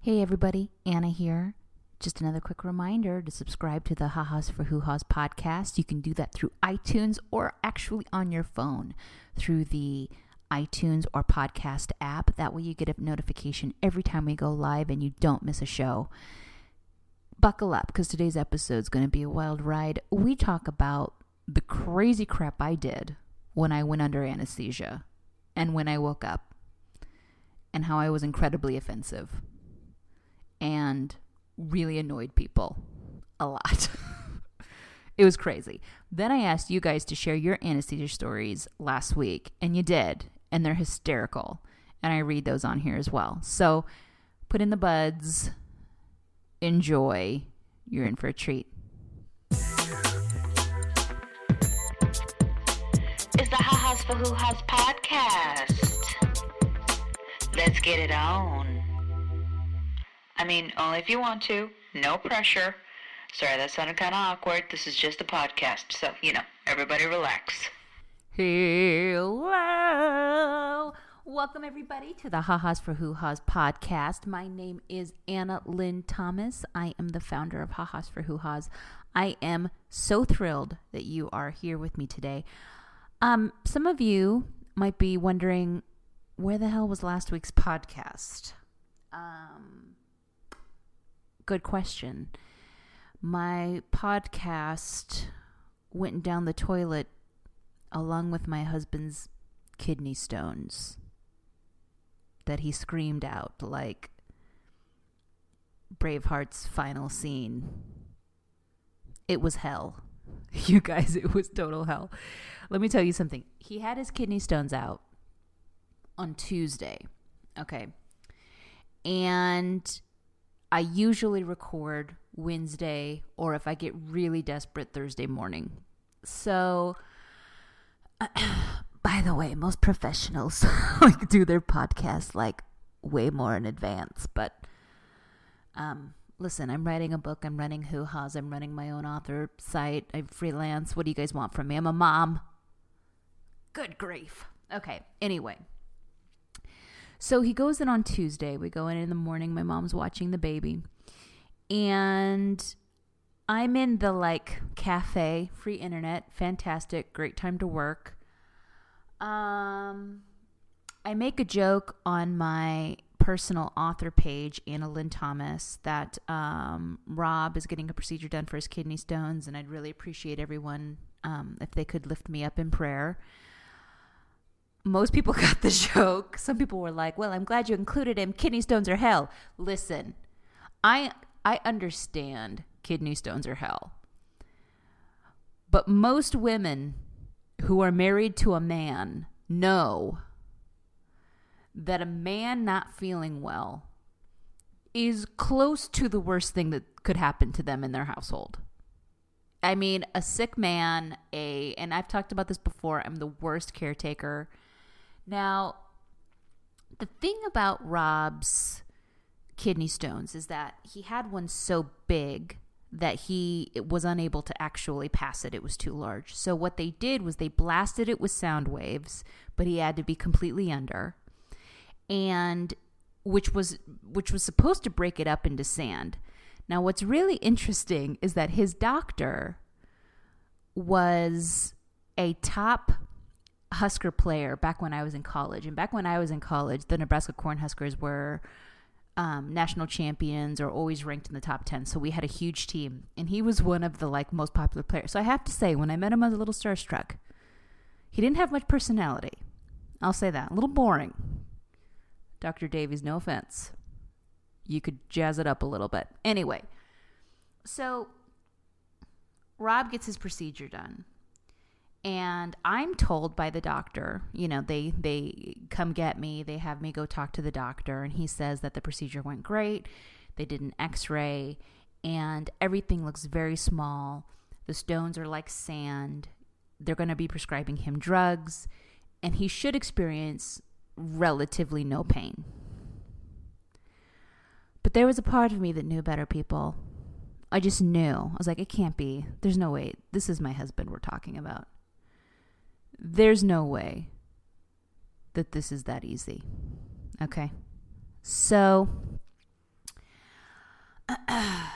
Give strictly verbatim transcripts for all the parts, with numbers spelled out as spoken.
Hey everybody, Anna here. Just another quick reminder to subscribe to the Ha-Ha's for Hoo-Ha's podcast. You can do that through iTunes or actually on your phone through the iTunes or podcast app. That way you get a notification every time we go live and you don't miss a show. Buckle up because today's episode is going to be a wild ride. We talk about the crazy crap I did when I went under anesthesia and when I woke up and how I was incredibly offensive and really annoyed people a lot. It was crazy. Then I asked you guys to share your anesthesia stories last week, and you did, and they're hysterical. And I read those on here as well. So put in the buds. Enjoy. You're in for a treat. Is the Ha-Ha's for Hoo-Ha's podcast. Let's get it on. I mean, only if you want to. No pressure. Sorry, that sounded kind of awkward. This is just a podcast, so, you know, everybody relax. Hello. Welcome, everybody, to the Ha-Ha's for Hoo-Ha's podcast. My name is Anna Lynn Thomas. I am the founder of Ha-Ha's for Hoo-Ha's. I am so thrilled that you are here with me today. Um, some of you might be wondering, where the hell was last week's podcast? Um... Good question. My podcast went down the toilet along with my husband's kidney stones that he screamed out like Braveheart's final scene. It was hell. You guys, it was total hell. Let me tell you something. He had his kidney stones out on Tuesday. Okay. And I usually record Wednesday, or if I get really desperate, Thursday morning. So, uh, by the way, most professionals like do their podcasts like way more in advance. But um, listen, I'm writing a book. I'm running Hoo-Ha's. I'm running my own author site. I freelance. What do you guys want from me? I'm a mom. Good grief. Okay. Anyway. So he goes in on Tuesday. We go in in the morning. My mom's watching the baby. And I'm in the, like, cafe, free internet. Fantastic. Great time to work. Um, I make a joke on my personal author page, Anna Lynn Thomas, that um, Rob is getting a procedure done for his kidney stones. And I'd really appreciate everyone um, if they could lift me up in prayer. Most people got the joke. Some people were like, well, I'm glad you included him. Kidney stones are hell. Listen, I I understand kidney stones are hell. But most women who are married to a man know that a man not feeling well is close to the worst thing that could happen to them in their household. I mean, a sick man, a and I've talked about this before, I'm the worst caretaker. Now, the thing about Rob's kidney stones is that he had one so big that he was unable to actually pass it. It was too large. So what they did was they blasted it with sound waves, but he had to be completely under, and which was which was supposed to break it up into sand. Now, what's really interesting is that his doctor was a top Husker player back when I was in college. And back when I was in college, the Nebraska Cornhuskers were um, national champions or always ranked in the top ten. So we had a huge team. And he was one of the like most popular players. So I have to say, when I met him, I was a little starstruck. He didn't have much personality. I'll say that. A little boring. Doctor Davies, no offense. You could jazz it up a little bit. Anyway, so Rob gets his procedure done. And I'm told by the doctor, you know, they, they come get me. They have me go talk to the doctor. And he says that the procedure went great. They did an x-ray. And everything looks very small. The stones are like sand. They're going to be prescribing him drugs. And he should experience relatively no pain. But there was a part of me that knew better, people. I just knew. I was like, it can't be. There's no way. This is my husband we're talking about. There's no way that this is that easy. Okay. So I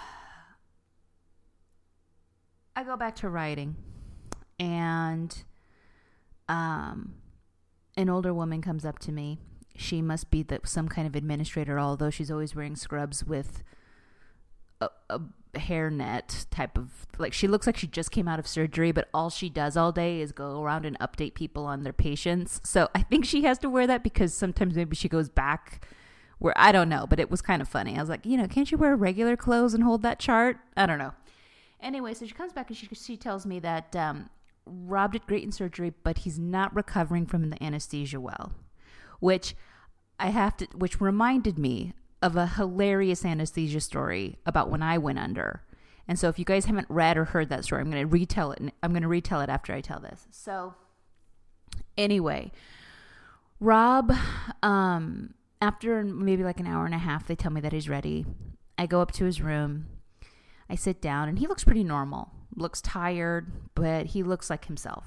go back to writing, and um, an older woman comes up to me. She must be the, some kind of administrator, although she's always wearing scrubs with a, a hairnet type of, like, she looks like she just came out of surgery, but all she does all day is go around and update people on their patients. So I think she has to wear that because sometimes maybe she goes back where, I don't know, but it was kind of funny. I was like, you know, can't you wear regular clothes and hold that chart? I don't know. Anyway, so she comes back and she, she tells me that um, Rob did great in surgery, but he's not recovering from the anesthesia well, which I have to, which reminded me of a hilarious anesthesia story about when I went under. And so if you guys haven't read or heard that story, I'm going to retell it. And I'm going to retell it after I tell this. So anyway, Rob, um, after maybe like an hour and a half, they tell me that he's ready. I go up to his room. I sit down and he looks pretty normal. Looks tired, but he looks like himself.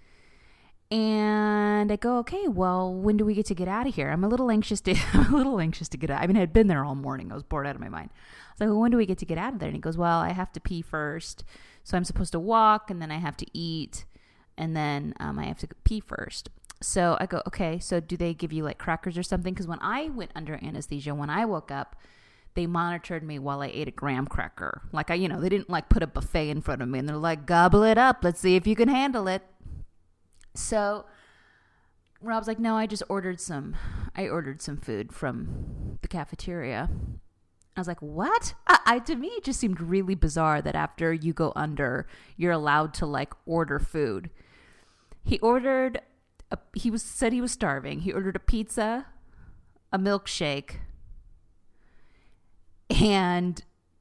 And I go, okay, well, when do we get to get out of here? I'm a little anxious to, I'm a little anxious to get out. I mean, I had been there all morning. I was bored out of my mind. I was like, well, when do we get to get out of there? And he goes, well, I have to pee first. So I'm supposed to walk, and then I have to eat, and then um, I have to pee first. So I go, okay, so do they give you like crackers or something? Because when I went under anesthesia, when I woke up, they monitored me while I ate a graham cracker. Like, I, you know, they didn't like put a buffet in front of me and they're like, gobble it up. Let's see if you can handle it. So Rob's like, no, I just ordered some, I ordered some food from the cafeteria. I was like, what? I, I to me, it just seemed really bizarre that after you go under, you're allowed to like order food. He ordered, a, he was said he was starving. He ordered a pizza, a milkshake, and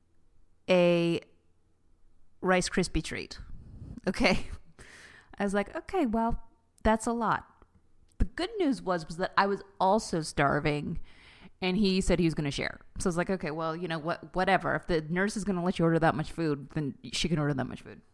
a Rice Krispie treat. Okay. I was like, okay, well, that's a lot. The good news was, was that I was also starving, and he said he was going to share. So I was like, okay, well, you know what, whatever. If the nurse is going to let you order that much food, then she can order that much food.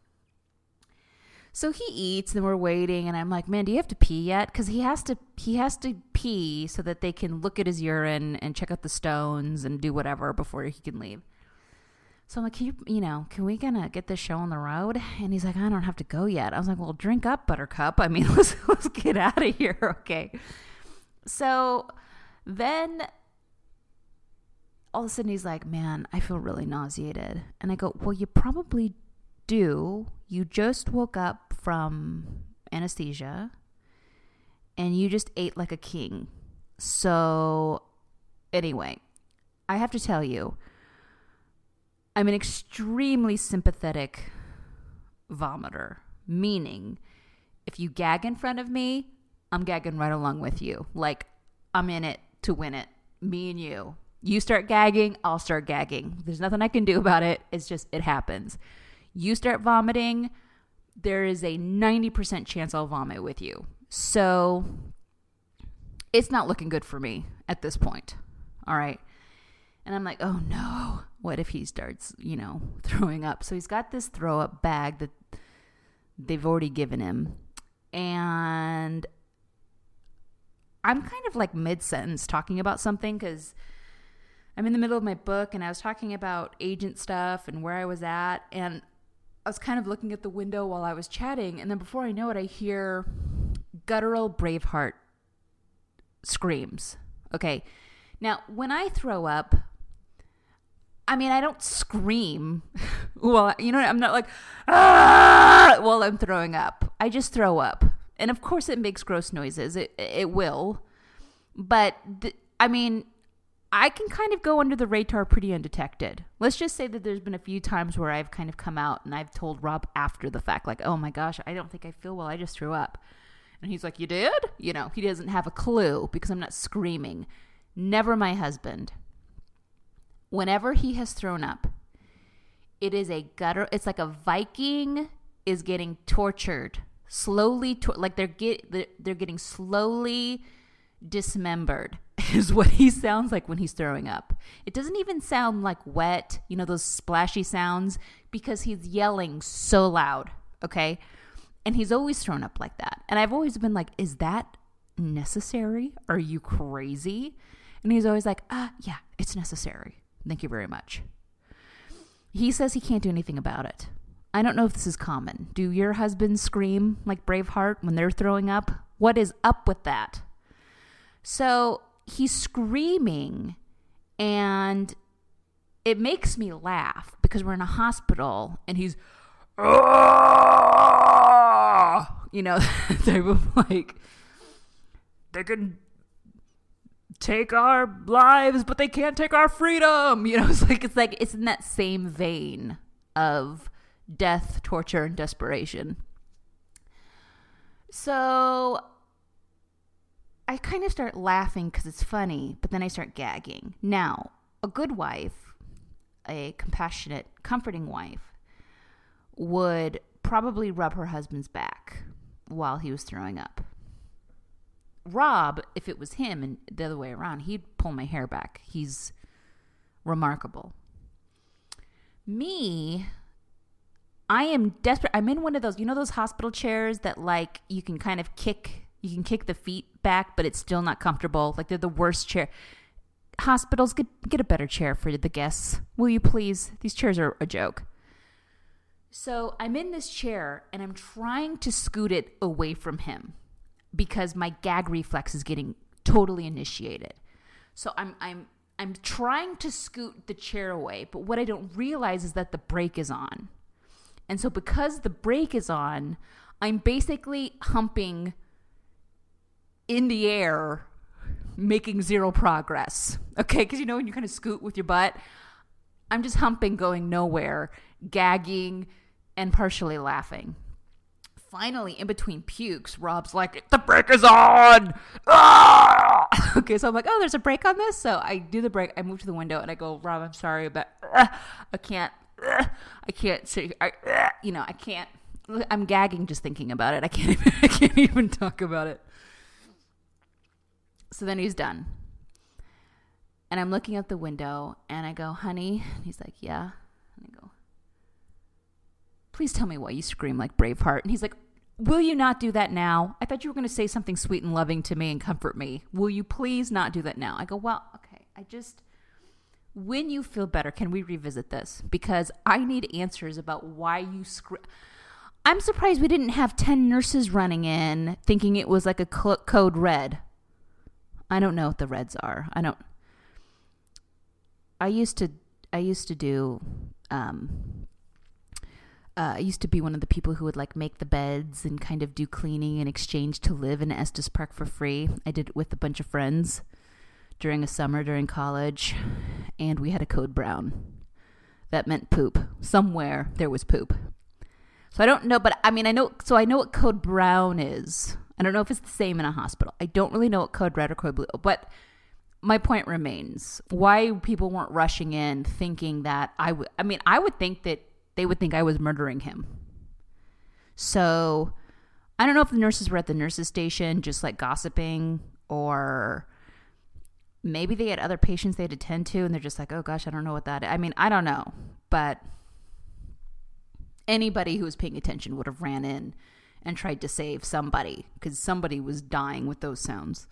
So he eats, and we're waiting, and I'm like, man, do you have to pee yet? Because he has to, he has to pee so that they can look at his urine and check out the stones and do whatever before he can leave. So I'm like, can you, you know, can we gonna get this show on the road? And he's like, I don't have to go yet. I was like, well, drink up, Buttercup. I mean, let's let's get out of here, okay? So then all of a sudden he's like, man, I feel really nauseated. And I go, well, you probably do. You just woke up from anesthesia and you just ate like a king. So anyway, I have to tell you, I'm an extremely sympathetic vomiter, meaning if you gag in front of me, I'm gagging right along with you. Like, I'm in it to win it. Me and you. You start gagging, I'll start gagging. There's nothing I can do about it. It's just, it happens. You start vomiting, there is a ninety percent chance I'll vomit with you. So it's not looking good for me at this point. All right. And I'm like, oh no, what if he starts, you know, throwing up? So he's got this throw up bag that they've already given him. And I'm kind of like mid-sentence talking about something because I'm in the middle of my book and I was talking about agent stuff and where I was at. And I was kind of looking at the window while I was chatting. And then before I know it, I hear guttural Braveheart screams. Okay. Now, when I throw up, I mean, I don't scream. Well, you know, I'm not like, ah, while I'm throwing up. I just throw up. And of course it makes gross noises. It it will. But, th- I mean, I can kind of go under the radar pretty undetected. Let's just say that there's been a few times where I've kind of come out and I've told Rob after the fact, like, oh my gosh, I don't think I feel well. I just threw up. And he's like, you did? You know, he doesn't have a clue because I'm not screaming. Never my husband. Whenever he has thrown up, it is a gutter. It's like a Viking is getting tortured, slowly, to, like they're get they're getting slowly dismembered. Is what he sounds like when he's throwing up. It doesn't even sound like wet, you know, those splashy sounds, because he's yelling so loud. Okay, and he's always thrown up like that. And I've always been like, is that necessary? Are you crazy? And he's always like, ah, yeah, it's necessary. Thank you very much. He says he can't do anything about it. I don't know if this is common. Do your husbands scream like Braveheart when they're throwing up? What is up with that? So he's screaming, and it makes me laugh because we're in a hospital, and he's, ah! you know, type of like, they can take our lives, but they can't take our freedom. You know, it's like, it's like, it's in that same vein of death, torture, and desperation. So I kind of start laughing because it's funny, but then I start gagging. Now, a good wife, a compassionate, comforting wife, would probably rub her husband's back while he was throwing up. Rob, if it was him and the other way around, he'd pull my hair back. He's remarkable. Me, I am desperate. I'm in one of those, you know, those hospital chairs that like you can kind of kick, you can kick the feet back, but it's still not comfortable. Like they're the worst chair. Hospitals, get get a better chair for the guests. Will you please? These chairs are a joke. So I'm in this chair and I'm trying to scoot it away from him because my gag reflex is getting totally initiated. So I'm I'm I'm trying to scoot the chair away, but what I don't realize is that the brake is on. And so because the brake is on, I'm basically humping in the air, making zero progress. Okay, because you know when you kind of scoot with your butt, I'm just humping, going nowhere, gagging, and partially laughing. Finally, in between pukes, Rob's like, the brake is on! Ah! Okay, so I'm like, oh, there's a brake on this? So I do the brake, I move to the window, and I go, Rob, I'm sorry, but uh, I can't, uh, I can't, say, I, uh, you know, I can't, I'm gagging just thinking about it. I can't even, I can't even talk about it. So then he's done. And I'm looking out the window, and I go, honey, and he's like, yeah. And I go, please tell me why you scream like Braveheart. And he's like, will you not do that now? I thought you were going to say something sweet and loving to me and comfort me. Will you please not do that now? I go, well, okay, I just, when you feel better, can we revisit this? Because I need answers about why you scream. I'm surprised we didn't have ten nurses running in thinking it was like a code red. I don't know what the reds are. I don't, I used to, I used to do, um, Uh, I used to be one of the people who would like make the beds and kind of do cleaning in exchange to live in Estes Park for free. I did it with a bunch of friends during a summer during college, and we had a code brown. That meant poop. Somewhere there was poop. So I don't know, but I mean, I know, so I know what code brown is. I don't know if it's the same in a hospital. I don't really know what code red or code blue, but my point remains. Why people weren't rushing in thinking that I would, I mean, I would think that they would think I was murdering him. So I don't know if the nurses were at the nurses station just like gossiping, or maybe they had other patients they had to tend to and they're just like, oh gosh, I don't know what that is. I mean, I don't know, but anybody who was paying attention would have ran in and tried to save somebody because somebody was dying with those sounds.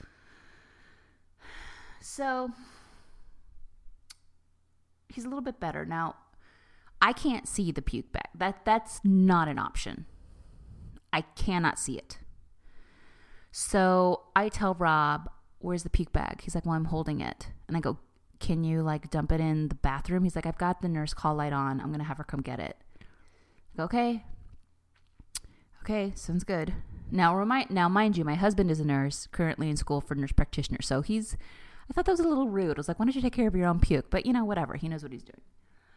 So he's a little bit better. Now, I can't see the puke bag. That that's not an option. I cannot see it. So I tell Rob, where's the puke bag? He's like, well, I'm holding it. And I go, can you like dump it in the bathroom? He's like, I've got the nurse call light on. I'm going to have her come get it. I go, okay. Okay, sounds good. Now, remind, now, mind you, my husband is a nurse currently in school for nurse practitioner. So he's, I thought that was a little rude. I was like, why don't you take care of your own puke? But you know, whatever. He knows what he's doing.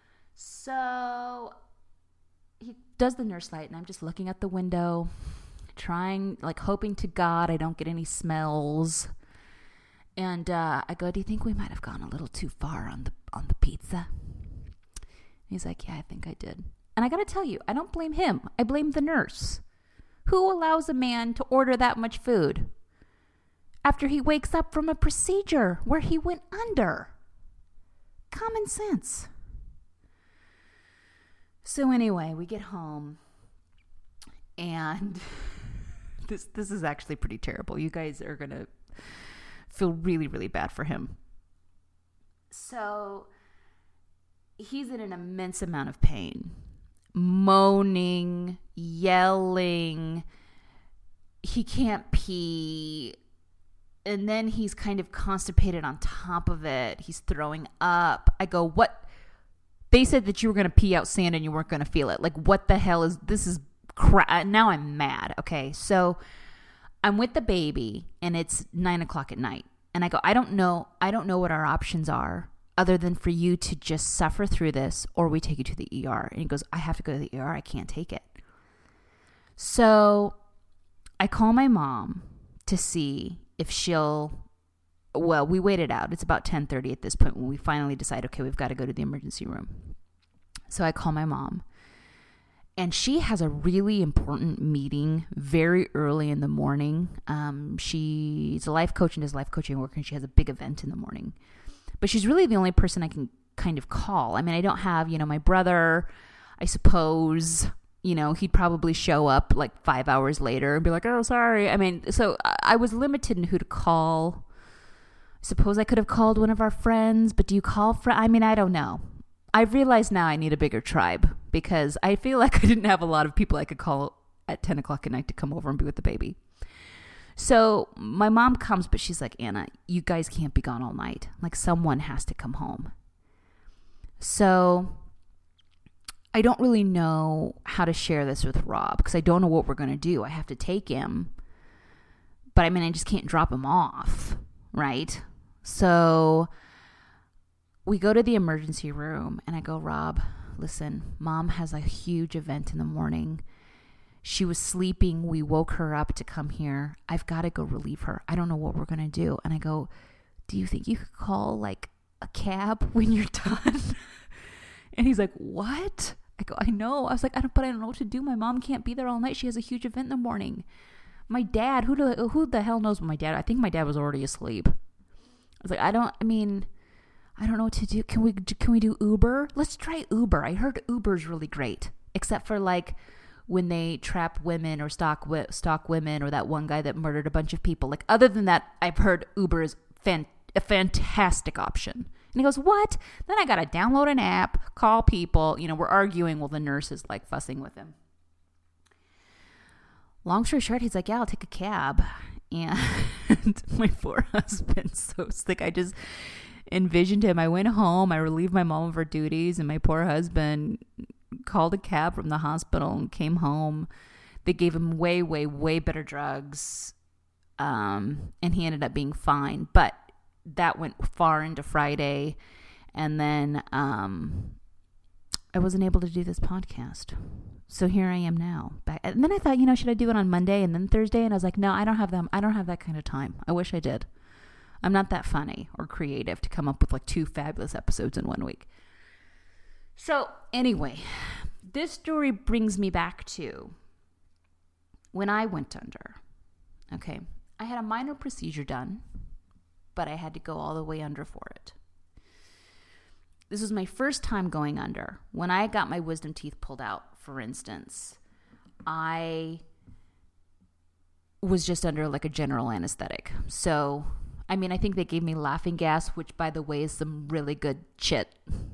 So he does the nurse light, and I'm just looking at the window, trying, like, hoping to God I don't get any smells. And uh, I go, do you think we might have gone a little too far on the on the pizza? He's like, yeah, I think I did. And I got to tell you, I don't blame him. I blame the nurse. Who allows a man to order that much food after he wakes up from a procedure where he went under? Common sense. So anyway, we get home, and this this is actually pretty terrible. You guys are going to feel really, really bad for him. So he's in an immense amount of pain, moaning, yelling. He can't pee. And then he's kind of constipated on top of it. He's throwing up. I go, what? They said that you were going to pee out sand and you weren't going to feel it. Like, what the hell is this? Is crap. Now I'm mad. Okay. So I'm with the baby and it's nine o'clock at night. And I go, I don't know. I don't know what our options are other than for you to just suffer through this or we take you to the E R. And he goes, I have to go to the E R. I can't take it. So I call my mom to see if she'll, well, we waited out. It's about ten thirty at this point when we finally decide, okay, we've got to go to the emergency room. So I call my mom. And she has a really important meeting very early in the morning. Um, she's a life coach and does life coaching work, and she has a big event in the morning. But she's really the only person I can kind of call. I mean, I don't have, you know, my brother, I suppose, you know, he'd probably show up like five hours later and be like, oh, sorry. I mean, so I was limited in who to call. I suppose I could have called one of our friends, but do you call friends? I mean, I don't know. I've realized now I need a bigger tribe because I feel like I didn't have a lot of people I could call at ten o'clock at night to come over and be with the baby. So my mom comes, but she's like, Anna, you guys can't be gone all night. Like, someone has to come home. So I don't really know how to share this with Rob because I don't know what we're going to do. I have to take him, but I mean, I just can't drop him off, right? So we go to the emergency room and I go, Rob, listen, mom has a huge event in the morning. She was sleeping. We woke her up to come here. I've got to go relieve her. I don't know what we're going to do. And I go, do you think you could call like a cab when you're done? And he's like, what? I go, I know. I was like, I don't, but I don't know what to do. My mom can't be there all night. She has a huge event in the morning. My dad, who do, who the hell knows my dad? I think my dad was already asleep. I was like, I don't, I mean, I don't know what to do. Can we, can we do Uber? Let's try Uber. I heard Uber's really great, except for like when they trap women or stalk, stalk women or that one guy that murdered a bunch of people. Like, other than that, I've heard Uber is fan, a fantastic option. And he goes, what? Then I got to download an app, call people. You know, we're arguing while the nurse is like fussing with him. Long story short, he's like, yeah, I'll take a cab. And my poor husband's so sick. I just envisioned him. I went home. I relieved my mom of her duties. And my poor husband called a cab from the hospital and came home. They gave him way, way, way better drugs. Um, and he ended up being fine. But that went far into Friday. And then um, I wasn't able to do this podcast. So here I am now. Back. And then I thought, you know, should I do it on Monday and then Thursday? And I was like, no, I don't have them. I don't have that kind of time. I wish I did. I'm not that funny or creative to come up with like two fabulous episodes in one week. So anyway, this story brings me back to when I went under. Okay. I had a minor procedure done, but I had to go all the way under for it. This was my first time going under. When I got my wisdom teeth pulled out, for instance, I was just under like a general anesthetic. So, I mean, I think they gave me laughing gas, which, by the way, is some really good shit.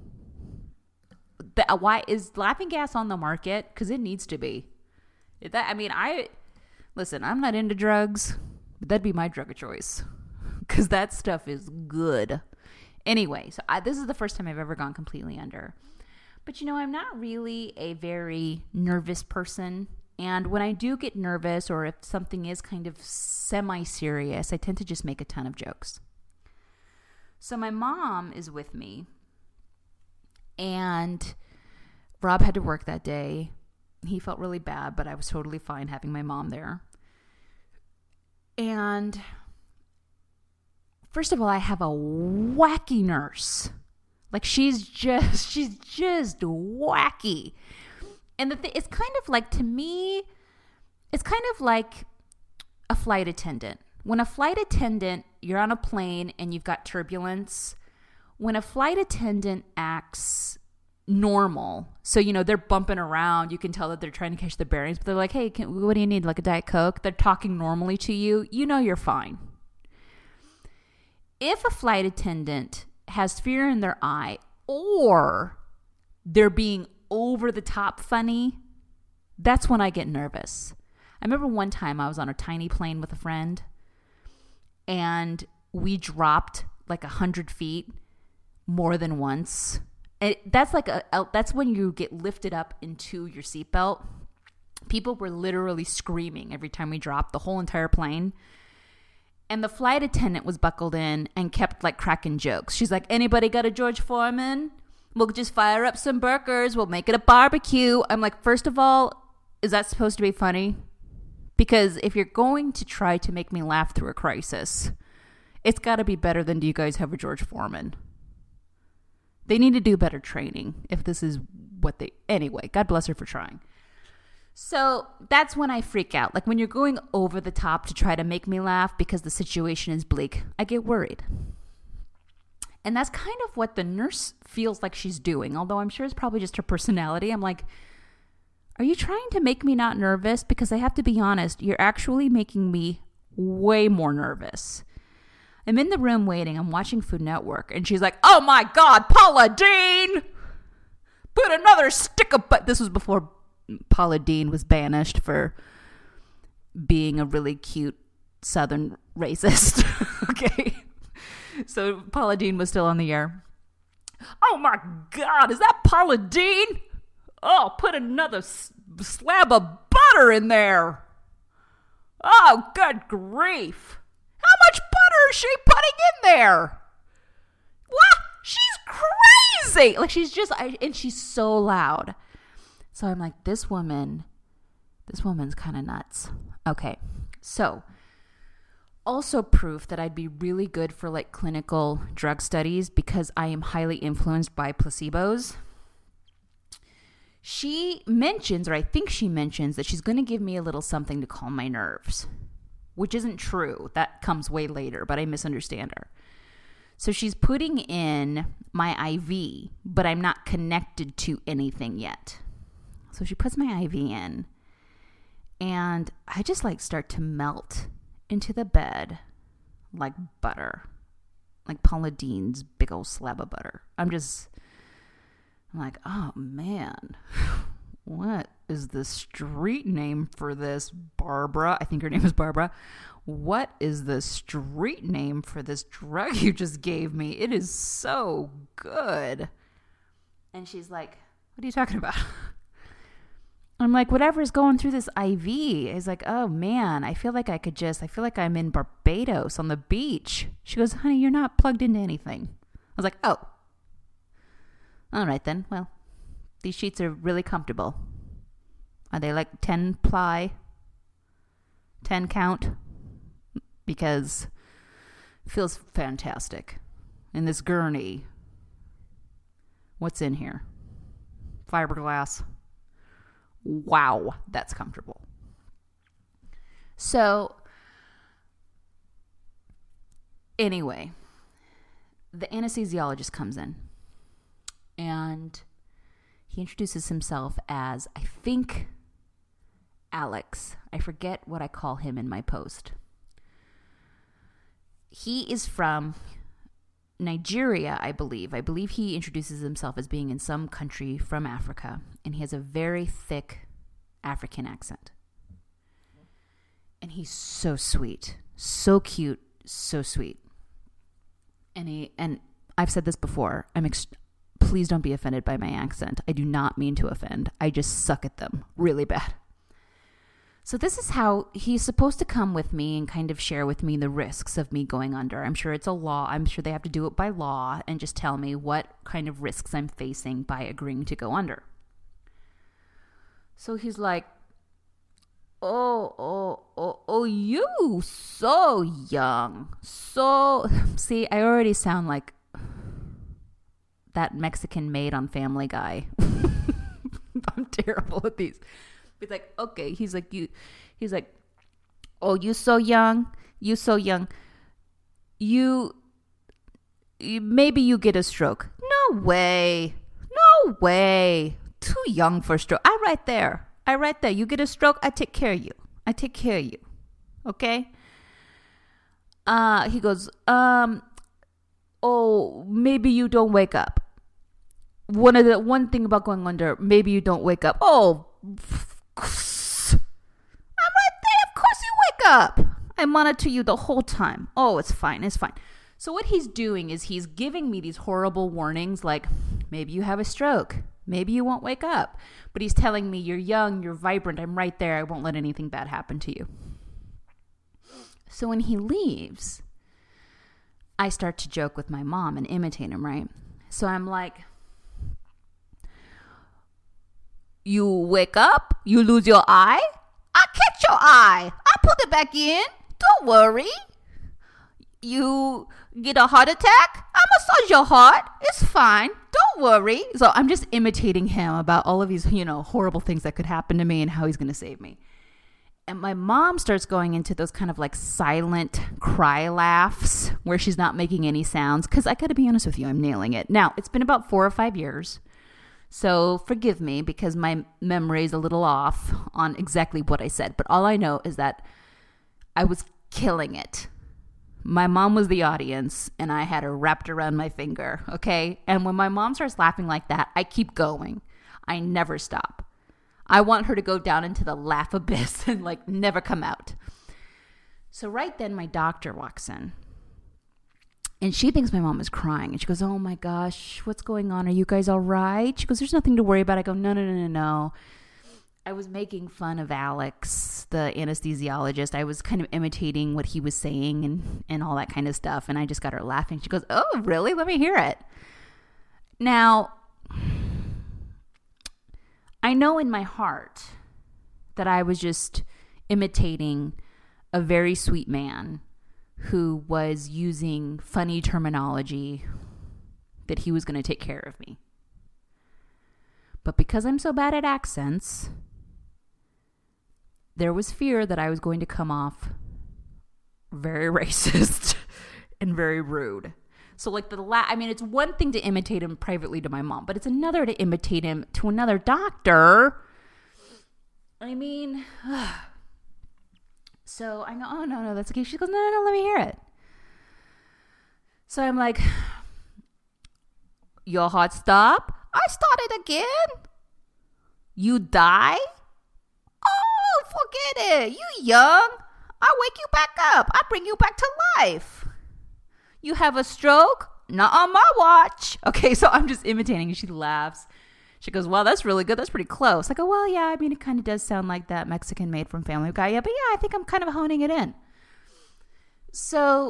But why is laughing gas on the market? Because it needs to be. That I mean, I listen. I'm not into drugs, but that'd be my drug of choice because that stuff is good. Anyway, so I, this is the first time I've ever gone completely under. But, you know, I'm not really a very nervous person. And when I do get nervous or if something is kind of semi-serious, I tend to just make a ton of jokes. So my mom is with me. And Rob had to work that day. He felt really bad, but I was totally fine having my mom there. And first of all, I have a wacky nurse. Like, she's just, she's just wacky. And the thing, it's kind of like, to me, it's kind of like a flight attendant. When a flight attendant, you're on a plane and you've got turbulence. When a flight attendant acts normal, so, you know, they're bumping around, you can tell that they're trying to catch their bearings, but they're like, hey, can, what do you need? Like a Diet Coke? They're talking normally to you. You know you're fine. If a flight attendant has fear in their eye, or they're being over the top funny, that's when I get nervous. I remember one time I was on a tiny plane with a friend and we dropped like a hundred feet more than once. It, that's like a, a that's when you get lifted up into your seatbelt. People were literally screaming every time we dropped, the whole entire plane. And the flight attendant was buckled in and kept like cracking jokes. She's like, anybody got a George Foreman? We'll just fire up some burgers. We'll make it a barbecue. I'm like, first of all, is that supposed to be funny? Because if you're going to try to make me laugh through a crisis, it's got to be better than, do you guys have a George Foreman? They need to do better training if this is what they... Anyway, God bless her for trying. So that's when I freak out. Like when you're going over the top to try to make me laugh because the situation is bleak, I get worried. And that's kind of what the nurse feels like she's doing, although I'm sure it's probably just her personality. I'm like, are you trying to make me not nervous? Because I have to be honest, you're actually making me way more nervous. I'm in the room waiting. I'm watching Food Network. And she's like, oh my God, Paula Deen! Put another stick of... But this was before Paula Deen was banished for being a really cute Southern racist. Okay? So Paula Deen was still on the air. Oh my God, is that Paula Deen? Oh, put another s- slab of butter in there. Oh, good grief. How much butter is she putting in there? What? She's crazy. Like she's just, I, and she's so loud. So I'm like, this woman, this woman's kind of nuts. Okay. So also proof that I'd be really good for like clinical drug studies because I am highly influenced by placebos. She mentions, or I think she mentions, that she's going to give me a little something to calm my nerves, which isn't true. That comes way later, but I misunderstand her. So she's putting in my I V, but I'm not connected to anything yet. So she puts my I V in, and I just like start to melt into the bed like butter, like Paula Deen's big old slab of butter. I'm just... I'm like, oh man, what is the street name for this, Barbara? I think her name is Barbara. What is the street name for this drug you just gave me? It is so good. And she's like, what are you talking about? I'm like, whatever is going through this I V. Is like, oh man, I feel like I could just, I feel like I'm in Barbados on the beach. She goes, honey, you're not plugged into anything. I was like, oh. All right, then. Well, these sheets are really comfortable. Are they like ten ply? ten count? Because it feels fantastic. And this gurney. What's in here? Fiberglass. Wow, that's comfortable. So, anyway, the anesthesiologist comes in. And he introduces himself as, I think, Alex. I forget what I call him in my post. He is from Nigeria, I believe. I believe he introduces himself as being in some country from Africa. And he has a very thick African accent. And he's so sweet. So cute. So sweet. And he, and I've said this before. I'm ex- Please don't be offended by my accent. I do not mean to offend. I just suck at them really bad. So this is how he's supposed to come with me and kind of share with me the risks of me going under. I'm sure it's a law. I'm sure they have to do it by law and just tell me what kind of risks I'm facing by agreeing to go under. So he's like, oh, oh, oh, oh, you so young. So, see, I already sound like that Mexican maid on Family Guy. I'm terrible at these. He's like, okay. He's like, you. He's like, oh, you so young. You so young. You, you. Maybe you get a stroke. No way. No way. Too young for a stroke. I right there. I right there. You get a stroke. I take care of you. I take care of you. Okay. Uh, he goes, um, oh, maybe you don't wake up. one of the one thing about going under, maybe you don't wake up. Oh, I'm right there. Of course you wake up. I monitor you the whole time. Oh, it's fine. It's fine. So what he's doing is he's giving me these horrible warnings, like maybe you have a stroke. Maybe you won't wake up. But he's telling me you're young, you're vibrant. I'm right there. I won't let anything bad happen to you. So when he leaves, I start to joke with my mom and imitate him, right? So I'm like, you wake up, you lose your eye, I catch your eye, I put it back in, don't worry. You get a heart attack, I massage your heart, it's fine, don't worry. So I'm just imitating him about all of these, you know, horrible things that could happen to me and how he's going to save me. And my mom starts going into those kind of like silent cry laughs where she's not making any sounds. Because I got to be honest with you, I'm nailing it. Now, it's been about four or five years. So forgive me because my memory is a little off on exactly what I said. But all I know is that I was killing it. My mom was the audience and I had her wrapped around my finger. Okay. And when my mom starts laughing like that, I keep going. I never stop. I want her to go down into the laugh abyss and like never come out. So right then my doctor walks in and she thinks my mom is crying. And she goes, oh my gosh, what's going on? Are you guys all right? She goes, there's nothing to worry about. I go, no, no, no, no, no. I was making fun of Alex, the anesthesiologist. I was kind of imitating what he was saying and, and all that kind of stuff. And I just got her laughing. She goes, oh, really? Let me hear it. Now, I know in my heart that I was just imitating a very sweet man who was using funny terminology that he was going to take care of me. But because I'm so bad at accents, there was fear that I was going to come off very racist and very rude. So like the la- I mean, it's one thing to imitate him privately to my mom, but it's another to imitate him to another doctor. I mean, so I go, oh, no, no, that's okay. She goes, no, no, no, let me hear it. So I'm like, your heart stop? I started again. You die? Oh, forget it. You young. I wake you back up. I bring you back to life. You have a stroke? Not on my watch. Okay, so I'm just imitating and she laughs. She goes, wow, that's really good. That's pretty close. I go, well, yeah, I mean, it kind of does sound like that Mexican maid from Family Guy. Yeah, but yeah, I think I'm kind of honing it in. So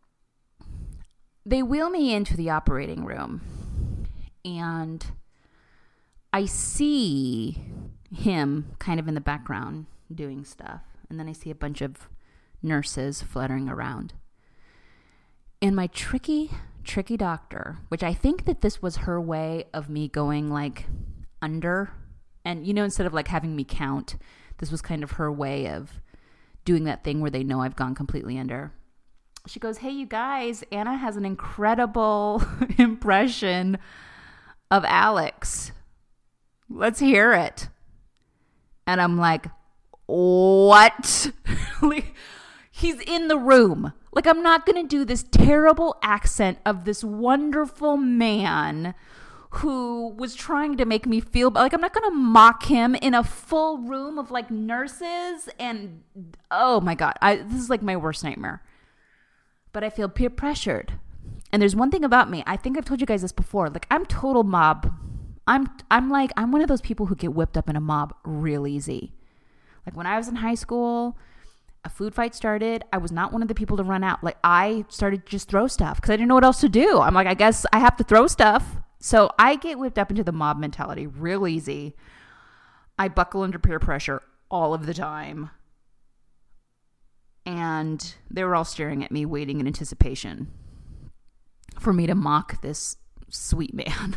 they wheel me into the operating room and I see him kind of in the background doing stuff. And then I see a bunch of nurses fluttering around. And my tricky, tricky doctor, which I think that this was her way of me going like under. And, you know, instead of like having me count, this was kind of her way of doing that thing where they know I've gone completely under. She goes, hey, you guys, Anna has an incredible impression of Alex. Let's hear it. And I'm like, what? Like, he's in the room. Like, I'm not going to do this terrible accent of this wonderful man who was trying to make me feel like I'm not going to mock him in a full room of like nurses. And oh my God, I, this is like my worst nightmare. But I feel peer pressured. And there's one thing about me. I think I've told you guys this before. Like, I'm total mob. I'm, I'm like, I'm one of those people who get whipped up in a mob real easy. Like when I was in high school, a food fight started. I was not one of the people to run out. Like I started to just throw stuff because I didn't know what else to do. I'm like, I guess I have to throw stuff. So I get whipped up into the mob mentality real easy. I buckle under peer pressure all of the time. And they were all staring at me, waiting in anticipation for me to mock this sweet man.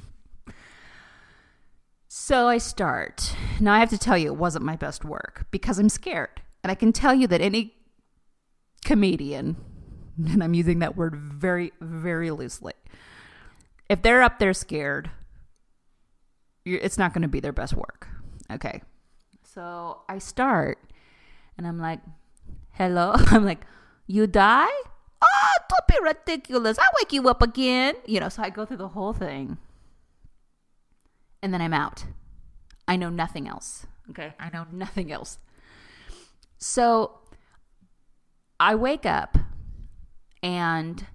So I start. Now I have to tell you, it wasn't my best work because I'm scared. And I can tell you that any comedian, and I'm using that word very, very loosely, if they're up there scared, you're, it's not going to be their best work. Okay. So I start and I'm like, hello? I'm like, you die? Oh, don't be ridiculous. I'll wake you up again. You know, so I go through the whole thing. and then I'm out. I know nothing else. Okay. I know nothing else. So I wake up and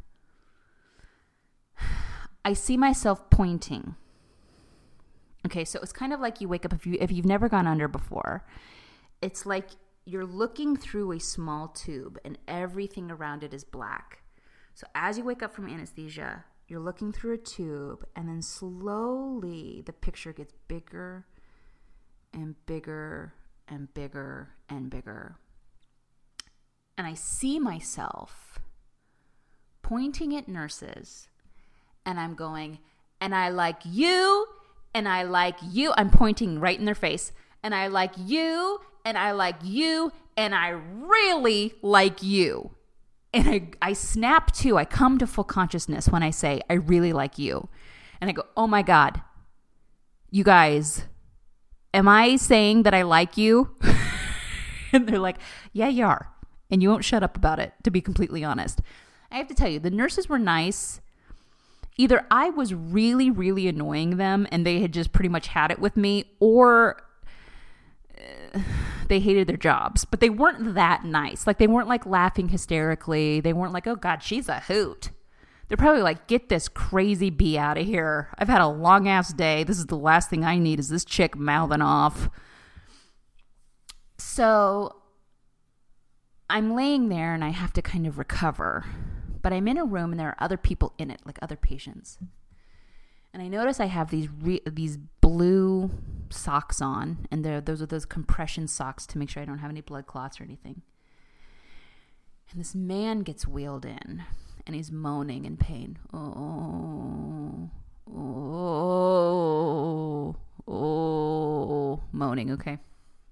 I see myself pointing. Okay, so it's kind of like you wake up if you if you've never gone under before. It's like you're looking through a small tube and everything around it is black. So as you wake up from anesthesia, you're looking through a tube, and then slowly the picture gets bigger and bigger and bigger and bigger. And I see myself pointing at nurses, and I'm going, and I like you, and I like you. I'm pointing right in their face, and I like you, and I like you, and I really like you. And I, I snap to, I come to full consciousness when I say, I really like you. And I go, oh my God, you guys, am I saying that I like you? And they're like, yeah, you are. And you won't shut up about it, to be completely honest. I have to tell you, the nurses were nice. Either I was really, really annoying them and they had just pretty much had it with me, or uh, they hated their jobs. But they weren't that nice. Like, they weren't like laughing hysterically. They weren't like, oh God, she's a hoot. They're probably like, get this crazy bee out of here. I've had a long ass day. This is the last thing I need is this chick mouthing off. So I'm laying there and I have to kind of recover. But I'm in a room and there are other people in it, like other patients. And I notice I have these re- these blue socks on, and they're, those are those compression socks to make sure I don't have any blood clots or anything. And this man gets wheeled in, and he's moaning in pain. Oh, oh, oh, moaning, okay?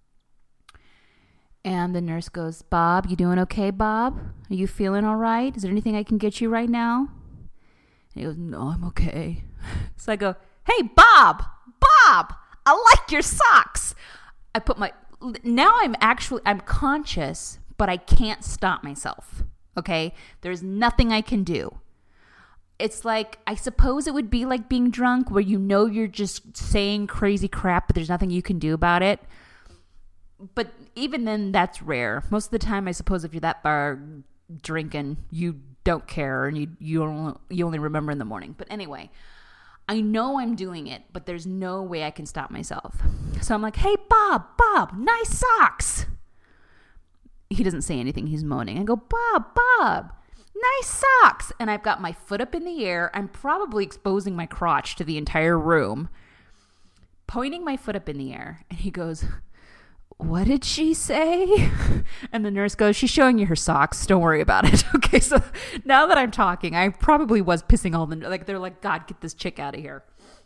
And the nurse goes, Bob, you doing okay, Bob? Are you feeling all right? Is there anything I can get you right now? And he goes, no, I'm okay. So I go, hey, Bob, Bob, I like your socks. I put my, now I'm actually, I'm conscious, but I can't stop myself, okay? There's nothing I can do. It's like, I suppose it would be like being drunk where you know you're just saying crazy crap, but there's nothing you can do about it. But even then, that's rare. Most of the time, I suppose if you're that far drinking, you don't care and you you only, you only remember in the morning. But anyway, I know I'm doing it, but there's no way I can stop myself. So I'm like, hey, Bob, Bob, nice socks. He doesn't say anything. He's moaning. I go, Bob, Bob, nice socks. And I've got my foot up in the air. I'm probably exposing my crotch to the entire room, pointing my foot up in the air. And he goes, what did she say? And the nurse goes, she's showing you her socks. Don't worry about it. Okay, so now that I'm talking, I probably was pissing all the, like, they're like, God, get this chick out of here.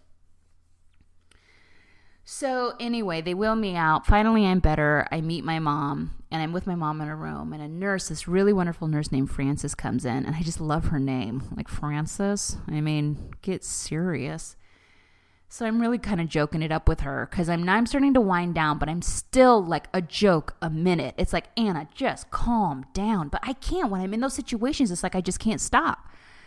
So anyway, they wheel me out. Finally, I'm better. I meet my mom, and I'm with my mom in a room, and a nurse, this really wonderful nurse named Frances, comes in, and I just love her name. Like, Frances? I mean, get serious. So I'm really kind of joking it up with her because I'm now I'm starting to wind down, but I'm still like a joke a minute. It's like, Anna, just calm down. But I can't. When I'm in those situations, it's like I just can't stop.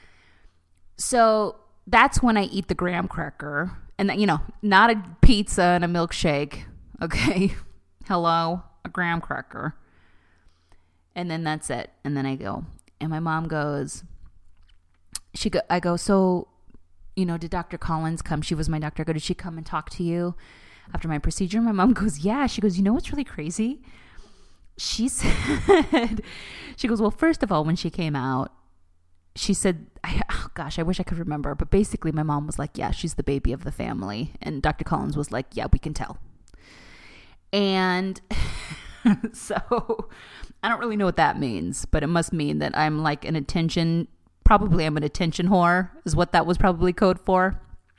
So that's when I eat the graham cracker. And, you know, not a pizza and a milkshake. Okay. Hello, a graham cracker. And then that's it. And then I go. And my mom goes, she go, I go, so... you know, did Doctor Collins come? She was my doctor. I go, did she come and talk to you after my procedure? My mom goes, yeah. She goes, you know what's really crazy? She said, she goes, well, first of all, when she came out, she said, I, oh gosh, I wish I could remember. But basically my mom was like, yeah, she's the baby of the family. And Doctor Collins was like, yeah, we can tell. And so I don't really know what that means, but it must mean that I'm like an attention Probably I'm an attention whore is what that was probably code for.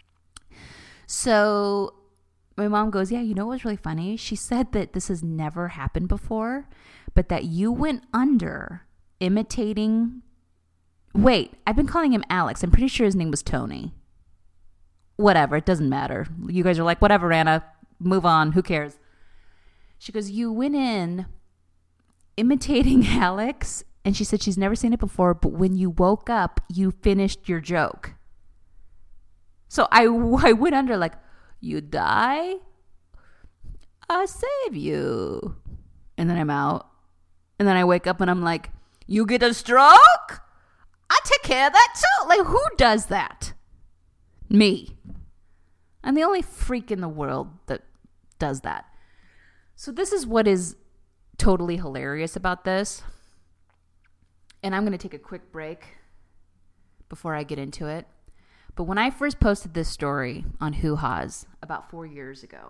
So my mom goes, yeah, you know what's really funny? She said that this has never happened before, but that you went under imitating. Wait, I've been calling him Alex. I'm pretty sure his name was Tony. Whatever, it doesn't matter. You guys are like, whatever, Anna, move on. Who cares? She goes, you went in imitating Alex. And she said she's never seen it before, but when you woke up, you finished your joke. So I, I went under like, You die, I save you. And then I'm out. And then I wake up and I'm like, you get a stroke? I take care of that too. Like, who does that? Me. I'm the only freak in the world that does that. So this is what is totally hilarious about this. And I'm going to take a quick break before I get into it. But when I first posted this story on Hoo Ha's about four years ago,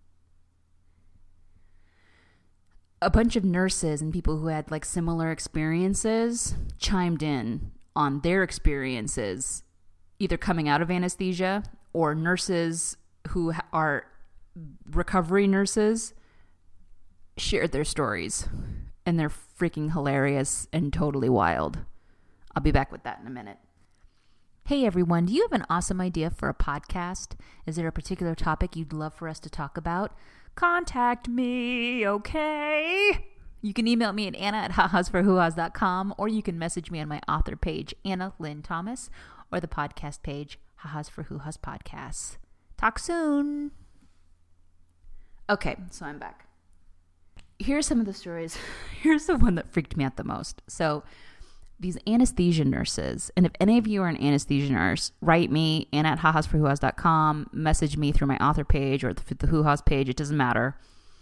a bunch of nurses and people who had like similar experiences chimed in on their experiences, either coming out of anesthesia or nurses who are recovery nurses shared their stories. And they're freaking hilarious and totally wild. I'll be back with that in a minute. Hey everyone, do you have an awesome idea for a podcast? Is there a particular topic you'd love for us to talk about? Contact me, okay? You can email me at Anna at hahas for hoohas dot com, or you can message me on my author page, Anna Lynn Thomas, or the podcast page, Hahas for Hoo-Ha's Podcasts. Talk soon. Okay, so I'm back. Here's some of the stories. Here's the one that freaked me out the most. So these anesthesia nurses, and if any of you are an anesthesia nurse, write me, Anna at hahas for hoohas dot com, message me through my author page or the, the Hoo-Ha's page, it doesn't matter.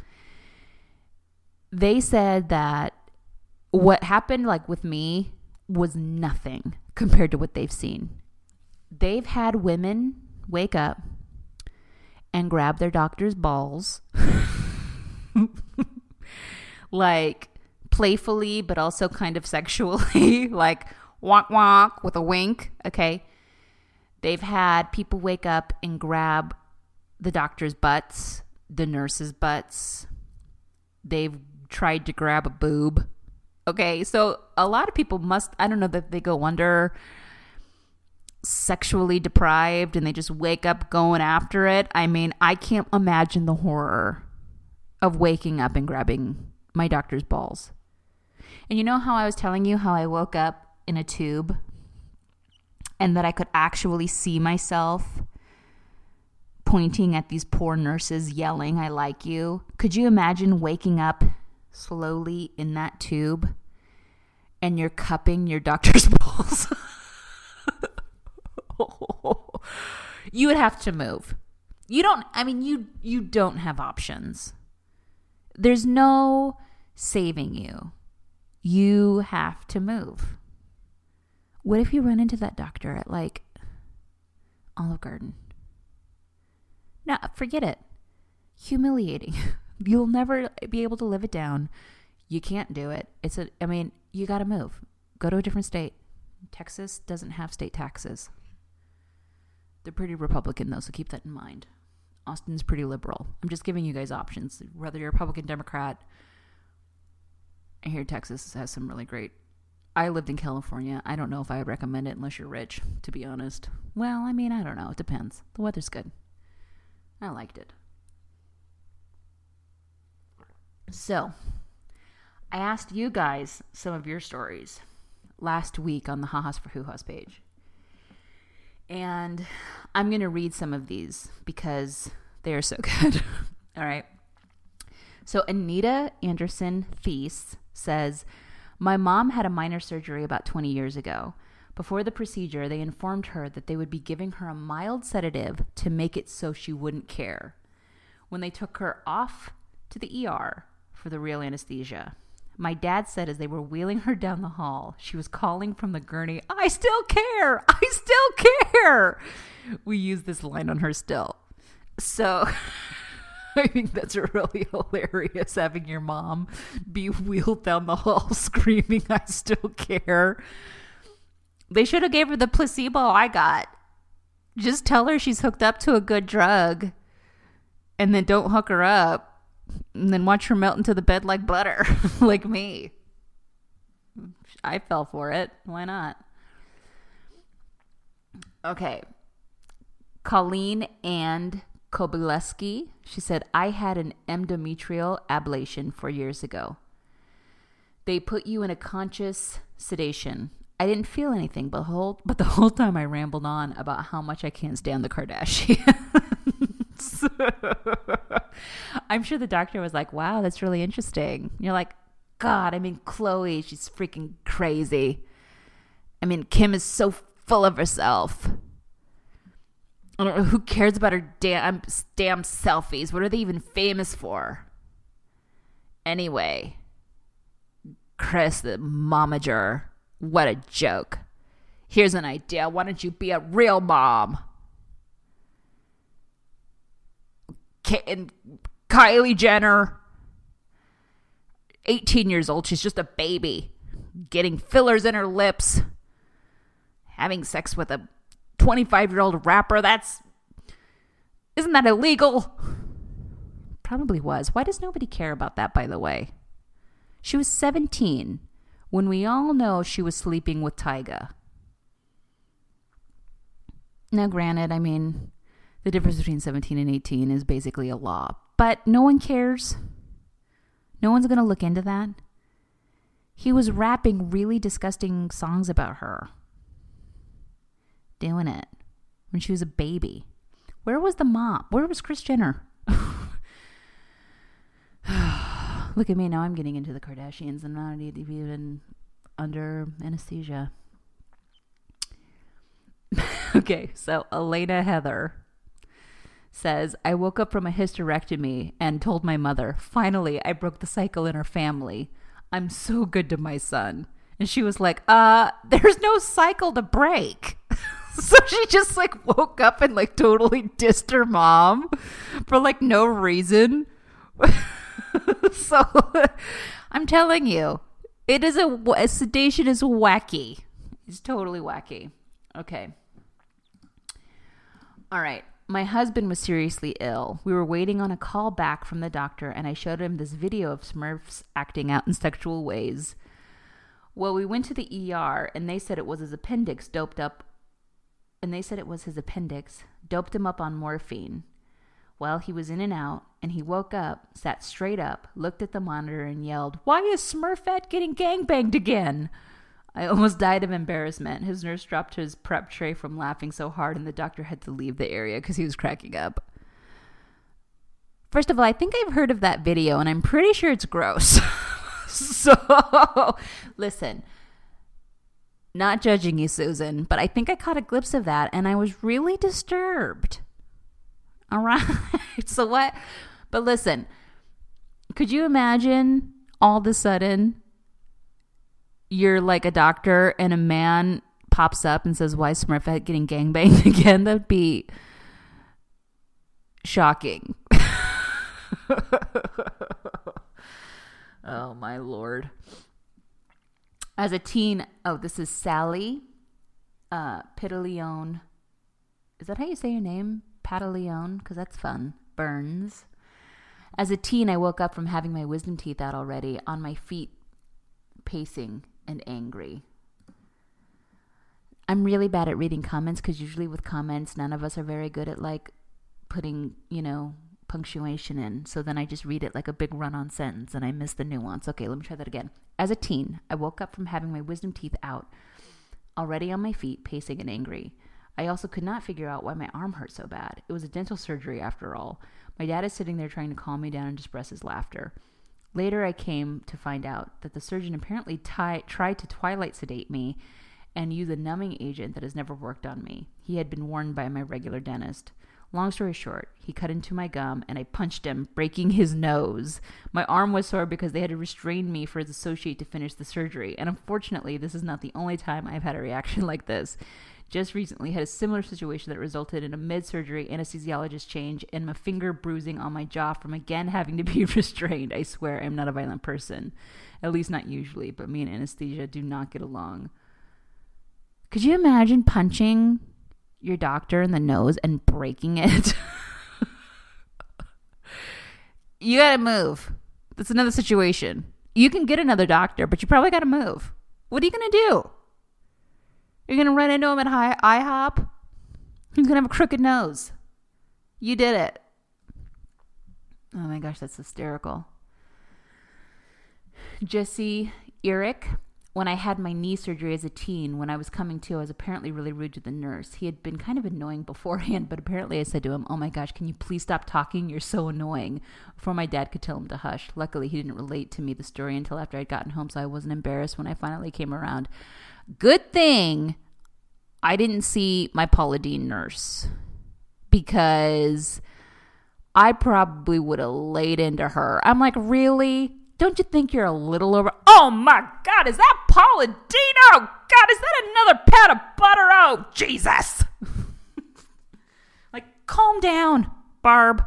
They said that what happened like with me was nothing compared to what they've seen. They've had women wake up and grab their doctor's balls like playfully, but also kind of sexually, like wonk wonk with a wink. Okay. They've had people wake up and grab the doctor's butts, the nurses' butts. They've tried to grab a boob. Okay. So a lot of people must, I don't know, that they go under sexually deprived and they just wake up going after it. I mean, I can't imagine the horror of waking up and grabbing my doctor's balls. And you know how I was telling you how I woke up in a tube and that I could actually see myself pointing at these poor nurses yelling, I like you? Could you imagine waking up slowly in that tube and you're cupping your doctor's balls? You would have to move. You don't, I mean, you you don't have options. There's no saving you. You have to move. What if you run into that doctor at like Olive Garden? No, forget it. Humiliating. You'll never be able to live it down. You can't do it. It's a, I mean, you got to move. Go to a different state. Texas doesn't have state taxes. They're pretty Republican though, so keep that in mind. Austin's pretty liberal. I'm just giving you guys options. Whether you're Republican, Democrat. I hear Texas has some really great. I lived in California. I don't know if I would recommend it unless you're rich, to be honest. Well, I mean, I don't know. It depends. The weather's good. I liked it. So, I asked you guys some of your stories last week on the Hahas for Hoo-Ha's page. And I'm going to read some of these because they are so good. All right. So Anita Anderson Thies says, my mom had a minor surgery about twenty years ago. Before the procedure, they informed her that they would be giving her a mild sedative to make it so she wouldn't care. When they took her off to the E R for the real anesthesia, my dad said as they were wheeling her down the hall, she was calling from the gurney, I still care! I still care! We use this line on her still. So I think that's really hilarious, having your mom be wheeled down the hall screaming, I still care. They should have gave her the placebo I got. Just tell her she's hooked up to a good drug and then don't hook her up. And then watch her melt into the bed like butter, like me. I fell for it. Why not? Okay. Colleen and Kobyleski. She said, I had an endometrial ablation four years ago. They put you in a conscious sedation. I didn't feel anything, but, whole, but the whole time I rambled on about how much I can't stand the Kardashians. I'm sure the doctor was like, wow, that's really interesting. And you're like, God, I mean, Chloe, she's freaking crazy. I mean, Kim is so full of herself. I don't know, who cares about her damn, damn selfies? What are they even famous for? Anyway, Chris, the momager, what a joke. Here's an idea. Why don't you be a real mom? K- and Kylie Jenner, eighteen years old. She's just a baby. Getting fillers in her lips. Having sex with a twenty-five-year-old rapper. That's... Isn't that illegal? Probably was. Why does nobody care about that, by the way? She was seventeen when we all know she was sleeping with Tyga. Now, granted, I mean, the difference between seventeen and eighteen is basically a law. But no one cares. No one's going to look into that. He was rapping really disgusting songs about her. Doing it when she was a baby. Where was the mom? Where was Kris Jenner? Look at me now. I'm getting into the Kardashians and not even under anesthesia. Okay, so Elena Heather says, I woke up from a hysterectomy and told my mother, finally, I broke the cycle in our family. I'm so good to my son. And she was like, uh, there's no cycle to break. So she just like woke up and like totally dissed her mom for like no reason. So I'm telling you, it is a, a sedation is wacky. It's totally wacky. Okay. All right. My husband was seriously ill. We were waiting on a call back from the doctor, and I showed him this video of Smurfs acting out in sexual ways. Well, we went to the E R, and they said it was his appendix doped up, and they said it was his appendix, doped him up on morphine. Well, he was in and out, and he woke up, sat straight up, looked at the monitor, and yelled, why is Smurfette getting gangbanged again? I almost died of embarrassment. His nurse dropped his prep tray from laughing so hard, and the doctor had to leave the area because he was cracking up. First of all, I think I've heard of that video, and I'm pretty sure it's gross. So, listen, not judging you, Susan, but I think I caught a glimpse of that, and I was really disturbed. All right? So what? But listen, could you imagine all of a sudden you're like a doctor and a man pops up and says, why is Smurfette getting gangbanged again? That'd be shocking. Oh, my Lord. As a teen, oh, this is Sally uh, Pitaleone. Is that how you say your name? Pataleone? Because that's fun. Burns. As a teen, I woke up from having my wisdom teeth out already, on my feet, pacing and angry. I'm really bad at reading comments because usually with comments, none of us are very good at like putting, you know, punctuation in. So then I just read it like a big run-on sentence and I miss the nuance. Okay, let me try that again. As a teen, I woke up from having my wisdom teeth out, already on my feet, pacing and angry. I also could not figure out why my arm hurt so bad. It was a dental surgery after all. My dad is sitting there trying to calm me down and suppress his laughter. Later, I came to find out that the surgeon apparently t- tried to twilight sedate me and use a numbing agent that has never worked on me. He had been warned by my regular dentist. Long story short, he cut into my gum and I punched him, breaking his nose. My arm was sore because they had to restrain me for his associate to finish the surgery. And unfortunately, this is not the only time I've had a reaction like this. Just recently had a similar situation that resulted in a mid-surgery anesthesiologist change and my finger bruising on my jaw from again having to be restrained. I swear I'm not a violent person. At least not usually, but me and anesthesia do not get along. Could you imagine punching your doctor in the nose and breaking it? You gotta move. That's another situation. You can get another doctor, but you probably gotta move. What are you gonna do? You're going to run into him at high, IHOP? He's going to have a crooked nose. You did it. Oh my gosh, that's hysterical. Jesse Eric. when I had my knee surgery as a teen, when I was coming to, I was apparently really rude to the nurse. He had been kind of annoying beforehand, but apparently I said to him, "Oh my gosh, can you please stop talking? You're so annoying," before my dad could tell him to hush. Luckily, he didn't relate to me the story until after I'd gotten home, so I wasn't embarrassed when I finally came around. Good thing I didn't see my Paula Deen nurse, because I probably would have laid into her. I'm like, really? Don't you think you're a little over? Oh my God, is that Paula Deen? Oh God, is that another pat of butter? Oh, Jesus. Like, calm down, Barb.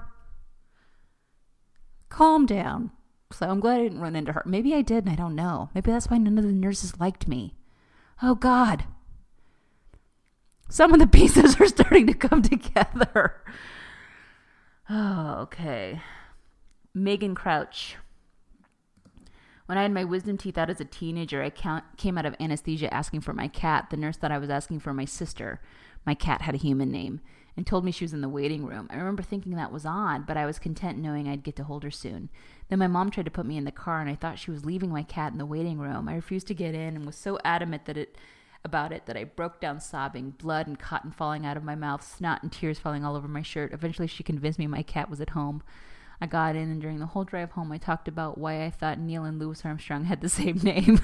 Calm down. So I'm glad I didn't run into her. Maybe I did and I don't know. Maybe that's why none of the nurses liked me. Oh God. Some of the pieces are starting to come together. Oh, okay. Megan Crouch. When I had my wisdom teeth out as a teenager, I came out of anesthesia asking for my cat. The nurse thought I was asking for my sister. My cat had a human name and told me she was in the waiting room. I remember thinking that was odd, but I was content knowing I'd get to hold her soon. Then my mom tried to put me in the car, and I thought she was leaving my cat in the waiting room. I refused to get in and was so adamant that it about it that I broke down sobbing, blood and cotton falling out of my mouth, snot and tears falling all over my shirt. Eventually, she convinced me my cat was at home. I got in, and during the whole drive home, I talked about why I thought Neil and Louis Armstrong had the same name.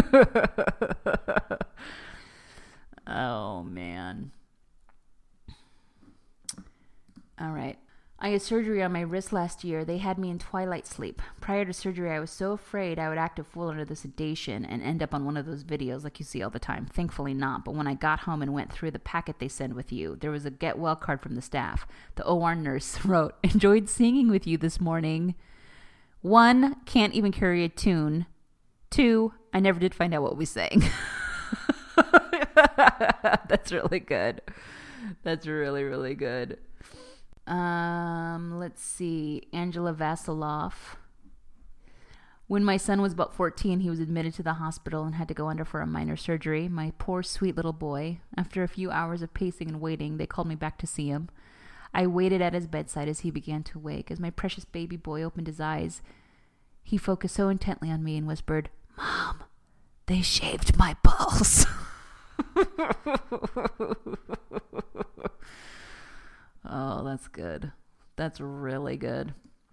Oh, man. All right. I had surgery on my wrist last year. They had me in twilight sleep. Prior to surgery, I was so afraid I would act a fool under the sedation and end up on one of those videos like you see all the time. Thankfully not. But when I got home and went through the packet they send with you, there was a get well card from the staff. The O R nurse wrote, "Enjoyed singing with you this morning. One, can't even carry a tune. Two, I never did find out what we sang." That's really good. That's really, really good. Um, let's see. Angela Vasiloff. When my son was about fourteen, he was admitted to the hospital and had to go under for a minor surgery. My poor, sweet little boy. After a few hours of pacing and waiting, they called me back to see him. I waited at his bedside as he began to wake. As my precious baby boy opened his eyes, he focused so intently on me and whispered, "Mom, they shaved my balls." Oh, that's good. That's really good.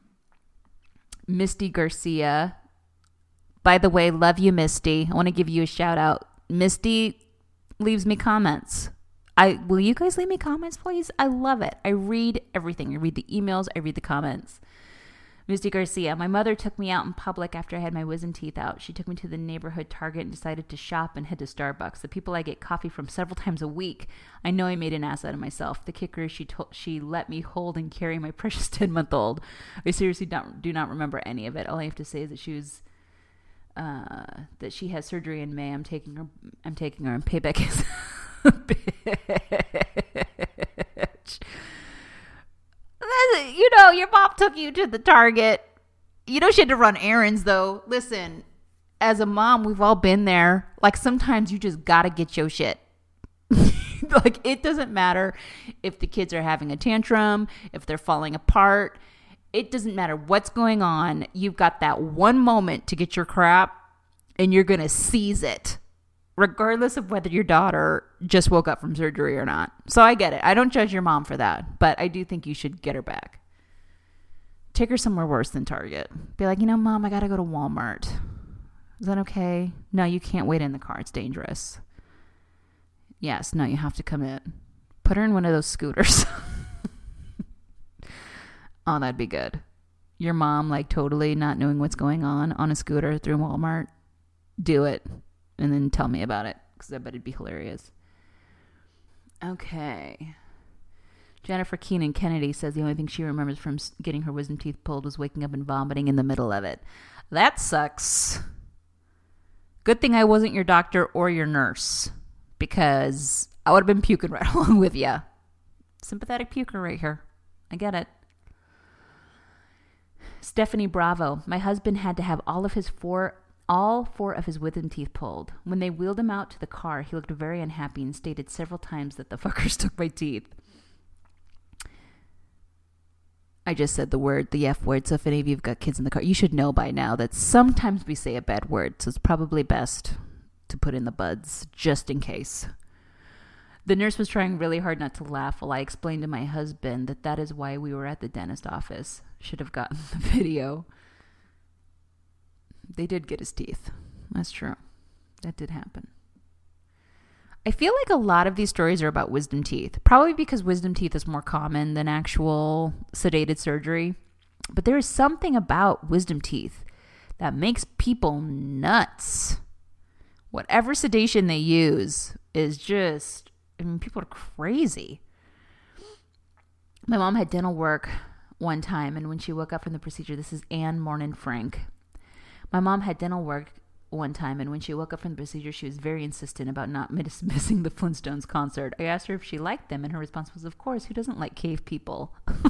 Misty Garcia. By the way, love you, Misty. I want to give you a shout out. Misty leaves me comments. I will you guys leave me comments, please? I love it. I read everything. I read the emails. I read the comments. Misty Garcia. My mother took me out in public after I had my wisdom teeth out. She took me to the neighborhood Target and decided to shop and head to Starbucks, the people I get coffee from several times a week. I know I made an ass out of myself. The kicker is she told she let me hold and carry my precious ten-month-old. I seriously don't, do not remember any of it. All I have to say is that she was uh, that she has surgery in May. I'm taking her. I'm taking her, and payback is a bitch. You know, your mom took you to the Target. You know she had to run errands, though. Listen, as a mom, we've all been there. Like, sometimes you just got to get your shit. Like, it doesn't matter if the kids are having a tantrum, if they're falling apart. It doesn't matter what's going on. You've got that one moment to get your crap, and you're going to seize it, regardless of whether your daughter just woke up from surgery or not. So I get it. I don't judge your mom for that, but I do think you should get her back. Take her somewhere worse than Target. Be like, you know, Mom, I got to go to Walmart. Is that okay? No, you can't wait in the car. It's dangerous. Yes, no, you have to come in. Put her in one of those scooters. Oh, that'd be good. Your mom, like, totally not knowing what's going on on a scooter through Walmart. Do it. And then tell me about it, because I bet it'd be hilarious. Okay. Jennifer Keenan Kennedy says the only thing she remembers from getting her wisdom teeth pulled was waking up and vomiting in the middle of it. That sucks. Good thing I wasn't your doctor or your nurse, because I would have been puking right along with you. Sympathetic puker right here. I get it. Stephanie Bravo. My husband had to have all of his four... all four of his wisdom teeth pulled. When they wheeled him out to the car, he looked very unhappy and stated several times that the fuckers took my teeth. I just said the word, the F word, so if any of you have got kids in the car, you should know by now that sometimes we say a bad word, so it's probably best to put in the buds, just in case. The nurse was trying really hard not to laugh while I explained to my husband that that is why we were at the dentist office. Should have gotten the video. They did get his teeth. That's true. That did happen. I feel like a lot of these stories are about wisdom teeth. Probably because wisdom teeth is more common than actual sedated surgery. But there is something about wisdom teeth that makes people nuts. Whatever sedation they use is just... I mean, people are crazy. My mom had dental work one time, and when she woke up from the procedure, this is Anne Mornin Frank. My mom had dental work one time, and when she woke up from the procedure, she was very insistent about not miss- missing the Flintstones concert. I asked her if she liked them, and her response was, of course, who doesn't like cave people?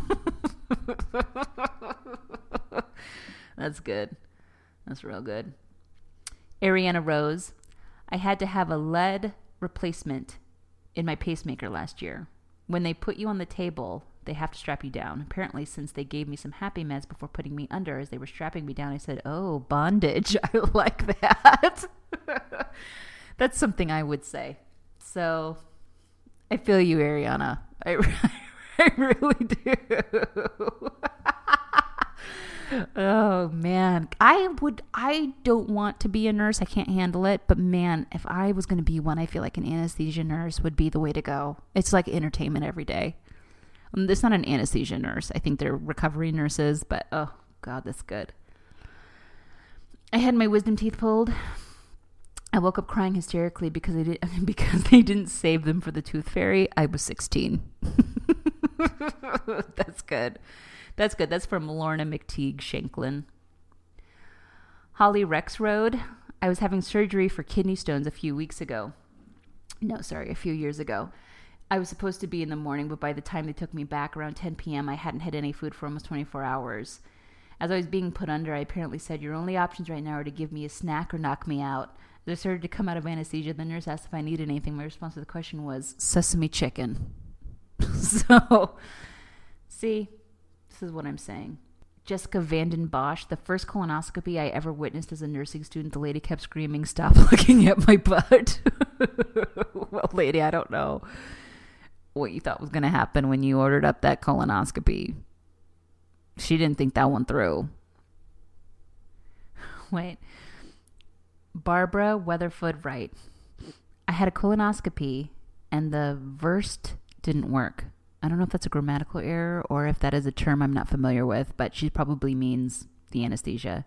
That's good. That's real good. Ariana Rose. I had to have a lead replacement in my pacemaker last year. When they put you on the table, they have to strap you down. Apparently, since they gave me some happy meds before putting me under, as they were strapping me down, I said, oh, bondage. I like that. That's something I would say. So I feel you, Ariana. I, I really do. Oh, man. I would, I don't want to be a nurse. I can't handle it. But, man, if I was going to be one, I feel like an anesthesia nurse would be the way to go. It's like entertainment every day. Um, it's not an anesthesia nurse. I think they're recovery nurses. But, oh, God, that's good. I had my wisdom teeth pulled. I woke up crying hysterically because they, did, because they didn't save them for the tooth fairy. I was sixteen. That's good. That's good. That's from Lorna McTeague Shanklin. Holly Rex Road. I was having surgery for kidney stones a few weeks ago. No, sorry, a few years ago. I was supposed to be in the morning, but by the time they took me back around ten p.m., I hadn't had any food for almost twenty-four hours. As I was being put under, I apparently said, your only options right now are to give me a snack or knock me out. As I started to come out of anesthesia, the nurse asked if I needed anything. My response to the question was, sesame chicken. So, see... This is what I'm saying. Jessica Vanden Bosch, the first colonoscopy I ever witnessed as a nursing student, the lady kept screaming, stop looking at my butt. Well, lady, I don't know what you thought was going to happen when you ordered up that colonoscopy. She didn't think that one through. Wait. Barbara Weatherfoot Wright. I had a colonoscopy and the versed didn't work. I don't know if that's a grammatical error or if that is a term I'm not familiar with, but she probably means the anesthesia.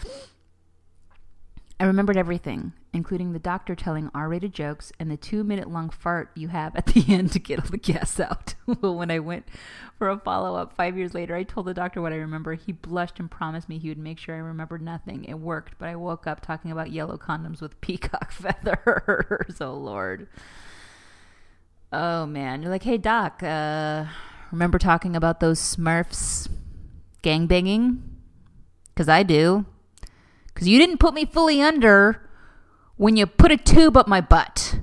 I remembered everything, including the doctor telling R-rated jokes and the two-minute-long fart you have at the end to get all the gas out. Well, when I went for a follow-up five years later, I told the doctor what I remember. He blushed and promised me he would make sure I remembered nothing. It worked, but I woke up talking about yellow condoms with peacock feathers. Oh, Lord. Oh, man. You're like, hey, doc, uh, remember talking about those Smurfs gangbanging? Because I do. Because you didn't put me fully under when you put a tube up my butt,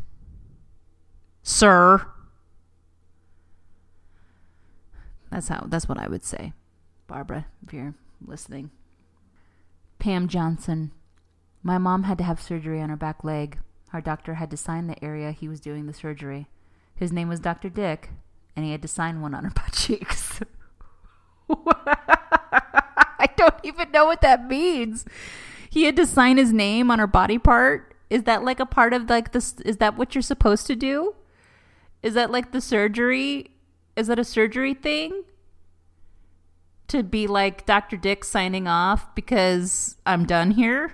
sir. That's how. That's what I would say, Barbara, if you're listening. Pam Johnson. My mom had to have surgery on her back leg. Our doctor had to sign the area he was doing the surgery. His name was Doctor Dick, and he had to sign one on her butt cheeks. I don't even know what that means. He had to sign his name on her body part. Is that like a part of like this? Is that what you're supposed to do? Is that like the surgery? Is that a surgery thing? To be like Doctor Dick signing off because I'm done here?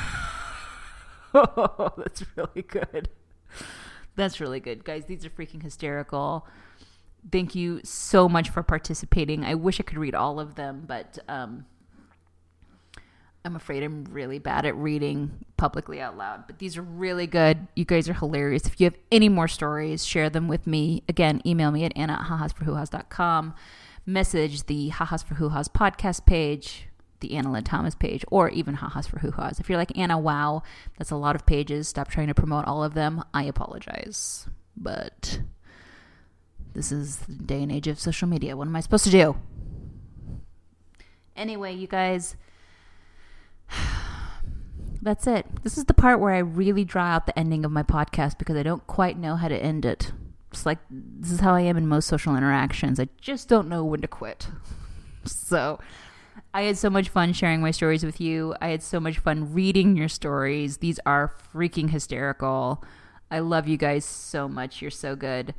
Oh, that's really good. That's really good, guys. These are freaking hysterical. Thank you so much for participating. I wish I could read all of them, but um, I'm afraid I'm really bad at reading publicly out loud. But these are really good. You guys are hilarious. If you have any more stories, share them with me. Again, email me at anna at hahas for hoo-has dot com. Message the Hahas for Hoo-Has podcast page, the Anna Lynn Thomas page, or even Hahas for Hoo-Has. If you're like, Anna, wow, that's a lot of pages. Stop trying to promote all of them. I apologize. But this is the day and age of social media. What am I supposed to do? Anyway, you guys, that's it. This is the part where I really draw out the ending of my podcast because I don't quite know how to end it. It's like, this is how I am in most social interactions. I just don't know when to quit. So I had so much fun sharing my stories with you. I had so much fun reading your stories. These are freaking hysterical. I love you guys so much. You're so good.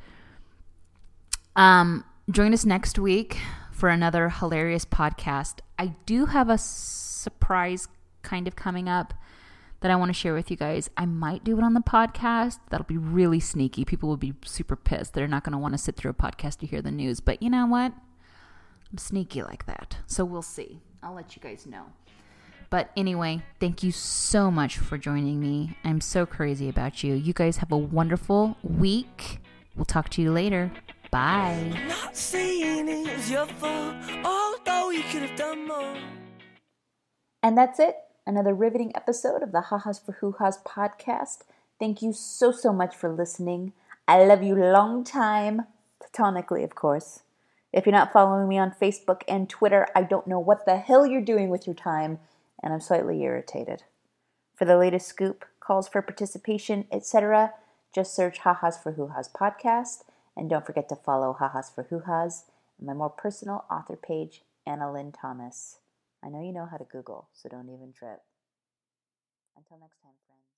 Um, join us next week for another hilarious podcast. I do have a surprise kind of coming up that I want to share with you guys. I might do it on the podcast. That'll be really sneaky. People will be super pissed. They're not going to want to sit through a podcast to hear the news. But you know what? I'm sneaky like that. So we'll see. I'll let you guys know. But anyway, thank you so much for joining me. I'm so crazy about you. You guys have a wonderful week. We'll talk to you later. Bye. Not saying it was your fault, although you could have done more. And that's it. Another riveting episode of the Ha-Has for Hoo-Has podcast. Thank you so, so much for listening. I love you long time. Platonically, of course. If you're not following me on Facebook and Twitter, I don't know what the hell you're doing with your time, and I'm slightly irritated. For the latest scoop, calls for participation, et cetera, just search Ha-Has for Hoo-Has podcast, and don't forget to follow Ha-Has for Hoo-Has and my more personal author page, Anna Lynn Thomas. I know you know how to Google, so don't even trip. Until next time, friends.